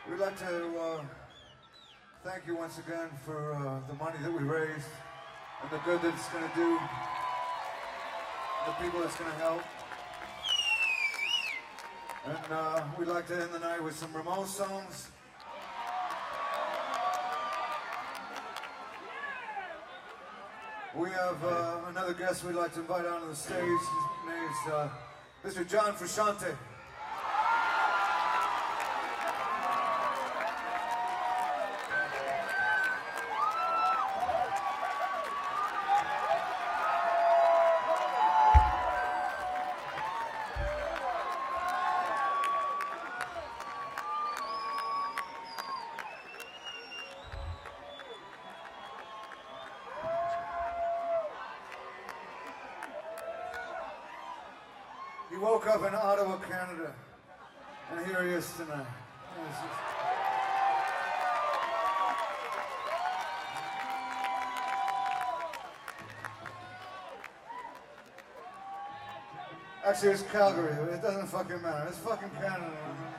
We'd like to thank you once again for the money that we raised and the good that it's going to do, the people it's going to help. And we'd like to end the night with some Ramones songs. We have another guest we'd like to invite onto the stage. His name is Mr. John Frusciante. He woke up in Ottawa, Canada, and here he is tonight. Actually, it's Calgary. It doesn't fucking matter. It's fucking Canada.